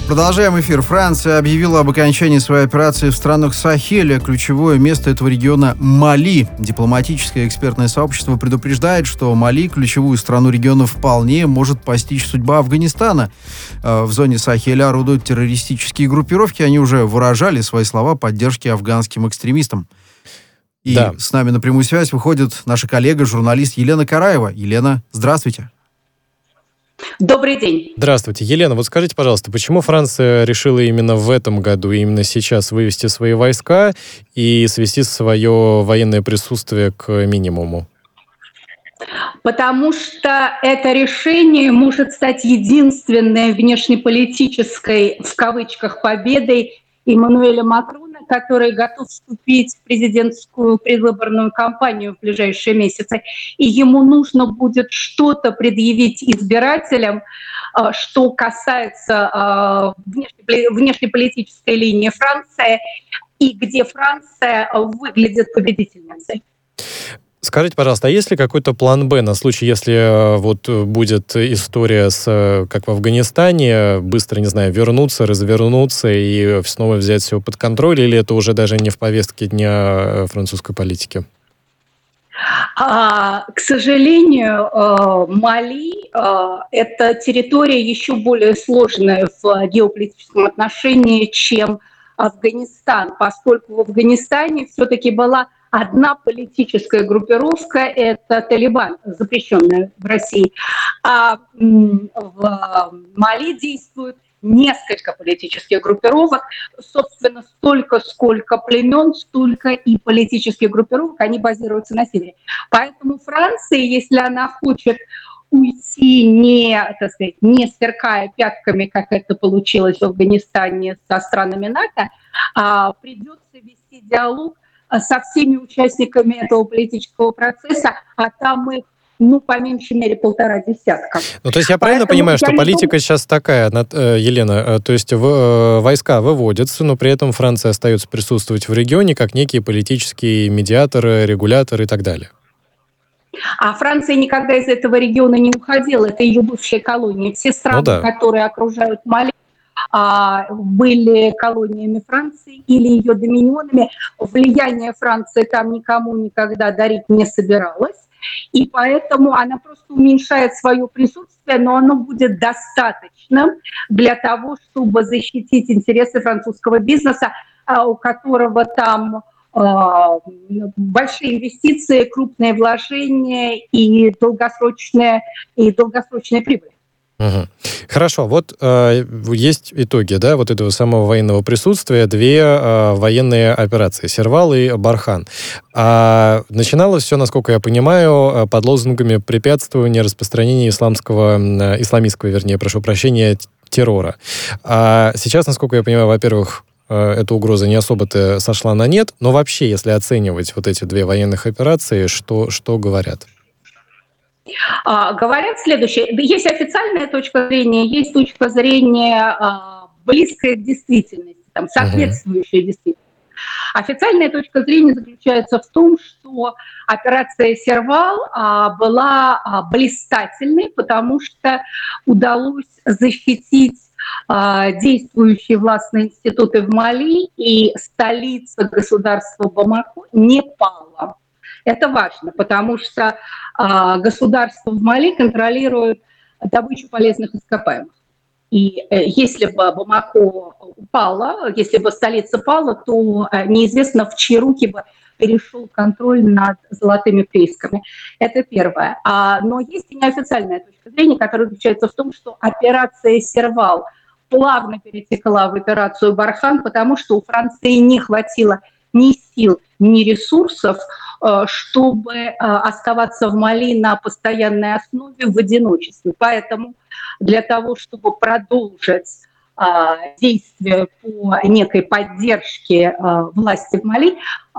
Продолжаем эфир. Франция объявила об окончании своей операции в странах Сахеля. Ключевое место этого региона – Мали. Дипломатическое экспертное сообщество предупреждает, что Мали, ключевую страну региона, вполне может постичь судьба Афганистана. В зоне Сахеля орудуют террористические группировки. Они уже выражали свои слова поддержки афганским экстремистам. И с нами на прямую связь выходит наша коллега, журналист Елена Караева. Елена, здравствуйте. Добрый день. Здравствуйте. Елена, вот скажите, пожалуйста, почему Франция решила именно в этом году, именно сейчас вывести свои войска и свести свое военное присутствие к минимуму? Потому что это решение может стать единственной внешнеполитической, в кавычках, победой Эммануэля Макрона, который готов вступить в президентскую предвыборную кампанию в ближайшие месяцы. И ему нужно будет что-то предъявить избирателям, что касается внешнеполитической линии Франции, и где Франция выглядит победительницей. Скажите, пожалуйста, а есть ли какой-то план «Б» на случай, если вот будет история, как в Афганистане, быстро, не знаю, вернуться, развернуться и снова взять все под контроль, или это уже даже не в повестке дня французской политики? К сожалению, Мали – это территория еще более сложная в геополитическом отношении, чем Афганистан, поскольку в Афганистане все-таки была одна политическая группировка – это Талибан, запрещенная в России. А в Мали действует несколько политических группировок. Собственно, столько, сколько племен, столько и политических группировок, они базируются на севере. Поэтому Франция, если она хочет уйти, не сверкая пятками, как это получилось в Афганистане со странами НАТО, придется вести диалог со всеми участниками этого политического процесса, а там их, по меньшей мере, 1,5 десятка. То есть я правильно понимаю, что политика сейчас такая, Елена, то есть войска выводятся, но при этом Франция остается присутствовать в регионе как некие политические медиаторы, регуляторы и так далее? А Франция никогда из этого региона не уходила, это ее бывшие колонии. Все страны, которые окружают Мали, были колониями Франции или ее доминионами. Влияние Франции там никому никогда дарить не собиралась. И поэтому она просто уменьшает свое присутствие, но оно будет достаточным для того, чтобы защитить интересы французского бизнеса, у которого там большие инвестиции, крупные вложения и долгосрочная прибыль. Угу. Хорошо, вот есть итоги, вот этого самого военного присутствия, две военные операции, Сервал и Бархан. Начиналось все, насколько я понимаю, под лозунгами препятствования распространения исламистского, террора. А сейчас, насколько я понимаю, во-первых, эта угроза не особо-то сошла на нет, но вообще, если оценивать вот эти две военных операции, что говорят? Говорят следующее. Есть официальная точка зрения, есть точка зрения близкая к действительности, соответствующая действительности. Официальная точка зрения заключается в том, что операция «Сервал» была блистательной, потому что удалось защитить действующие властные институты в Мали, и столица государства Бамако не пала. Это важно, потому что государство в Мали контролирует добычу полезных ископаемых. И если бы Бамако упала, если бы столица пала, то неизвестно, в чьи руки бы перешел контроль над золотыми приисками. Это первое. Но есть и неофициальная точка зрения, которая заключается в том, что операция «Сервал» плавно перетекла в операцию «Бархан», потому что у Франции не хватило ни сил, ни ресурсов, чтобы оставаться в Мали на постоянной основе в одиночестве. Поэтому для того, чтобы продолжить действия по некой поддержке власти в Мали,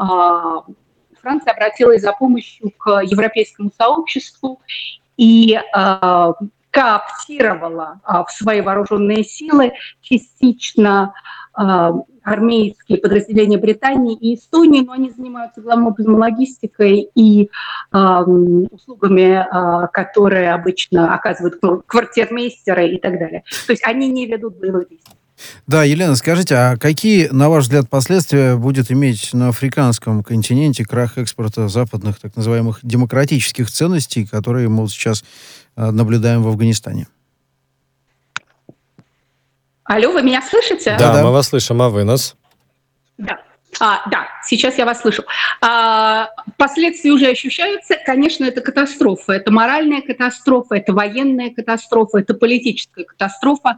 Франция обратилась за помощью к европейскому сообществу и кооптировала в свои вооруженные силы частично армейские подразделения Британии и Эстонии, но они занимаются главным образом логистикой и услугами, которые обычно оказывают квартирмейстеры и так далее. То есть они не ведут боевых действий. Да, Елена, скажите, а какие, на ваш взгляд, последствия будет иметь на африканском континенте крах экспорта западных, так называемых, демократических ценностей, которые мы вот сейчас наблюдаем в Афганистане? Алло, вы меня слышите? Да, мы вас слышим, а вы нас? Да. Да, сейчас я вас слышу. Последствия уже ощущаются. Конечно, это катастрофа. Это моральная катастрофа, это военная катастрофа, это политическая катастрофа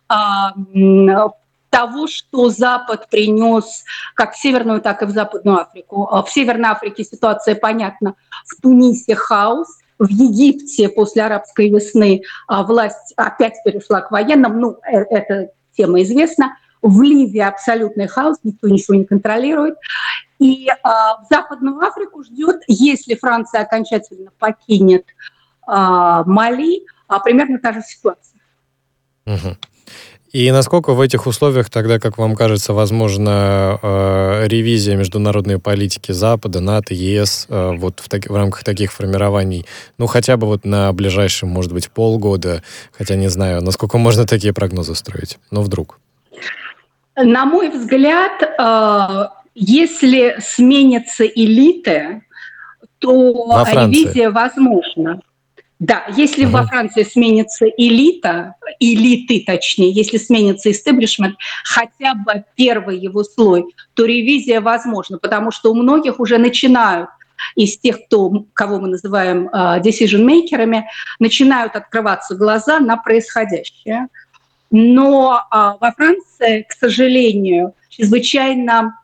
того, что Запад принес как в Северную, так и в Западную Африку. В Северной Африке ситуация понятна. В Тунисе хаос. В Египте после арабской весны власть опять перешла к военным. Ну, эта тема известна. В Ливии абсолютный хаос, никто ничего не контролирует. И в Западную Африку ждет, если Франция окончательно покинет Мали, примерно та же ситуация. Угу. И насколько в этих условиях тогда, как вам кажется, возможна ревизия международной политики Запада, НАТО, ЕС вот в рамках таких формирований, ну, хотя бы вот на ближайшем, может быть, полгода, хотя не знаю, насколько можно такие прогнозы строить, но вдруг? На мой взгляд, если сменятся элиты, то ревизия возможна. Да, если во Франции сменится элиты точнее, если сменится истеблишмент, хотя бы первый его слой, то ревизия возможна, потому что у многих уже начинают из тех, кого мы называем decision-мейкерами, начинают открываться глаза на происходящее. Но во Франции, к сожалению, чрезвычайно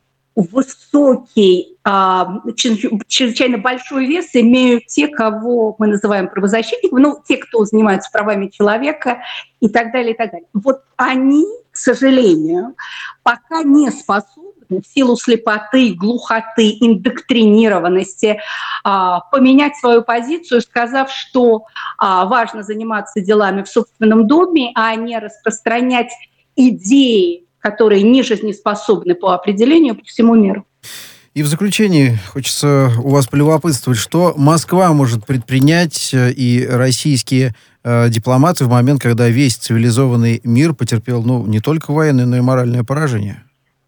высокий, чрезвычайно большой вес имеют те, кого мы называем правозащитниками, ну, те, кто занимаются правами человека и так далее, и так далее. Вот они, к сожалению, пока не способны в силу слепоты, глухоты, индоктринированности поменять свою позицию, сказав, что важно заниматься делами в собственном доме, а не распространять идеи, которые не жизнеспособны по определению по всему миру. И в заключение хочется у вас полюбопытствовать, что Москва может предпринять и российские дипломаты в момент, когда весь цивилизованный мир потерпел, ну, не только военное, но и моральное поражение.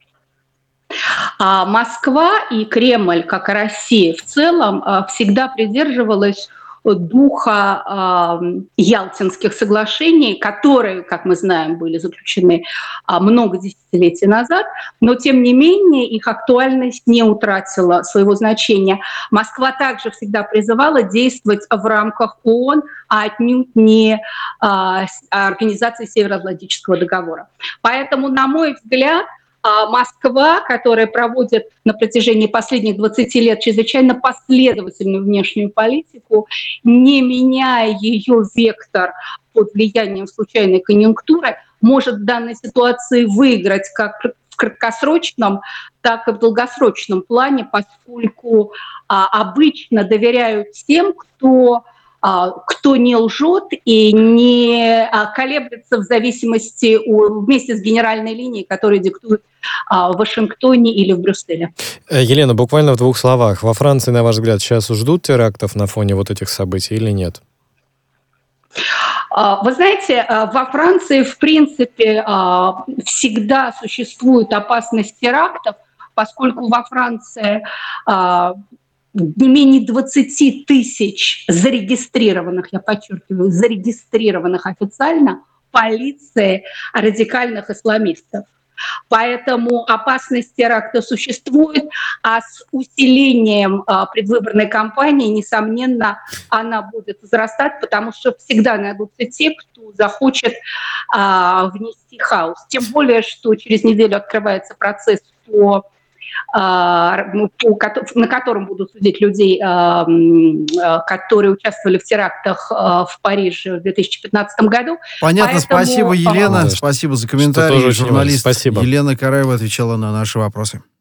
Москва и Кремль, как и Россия в целом, всегда придерживалась духа Ялтинских соглашений, которые, как мы знаем, были заключены много десятилетий назад, но, тем не менее, их актуальность не утратила своего значения. Москва также всегда призывала действовать в рамках ООН, а отнюдь не Организации Североатлантического договора. Поэтому, на мой взгляд, Москва, которая проводит на протяжении последних 20 лет чрезвычайно последовательную внешнюю политику, не меняя ее вектор под влиянием случайной конъюнктуры, может в данной ситуации выиграть как в краткосрочном, так и в долгосрочном плане, поскольку обычно доверяют тем, кто не лжет и не колеблется в зависимости вместе с генеральной линией, которую диктуют в Вашингтоне или в Брюсселе. Елена, буквально в 2 словах. Во Франции, на ваш взгляд, сейчас ждут терактов на фоне вот этих событий или нет? Вы знаете, во Франции, в принципе, всегда существует опасность терактов, поскольку во Франции не менее 20 тысяч зарегистрированных, я подчеркиваю, зарегистрированных официально полицией радикальных исламистов. Поэтому опасность теракта существует, а с усилением предвыборной кампании, несомненно, она будет возрастать, потому что всегда найдутся те, кто захочет внести хаос. Тем более, что через неделю открывается процесс на котором будут судить людей, которые участвовали в терактах в Париже в 2015 году. Понятно, спасибо, Елена. Спасибо за комментарий. Журналист Елена Караева отвечала на наши вопросы.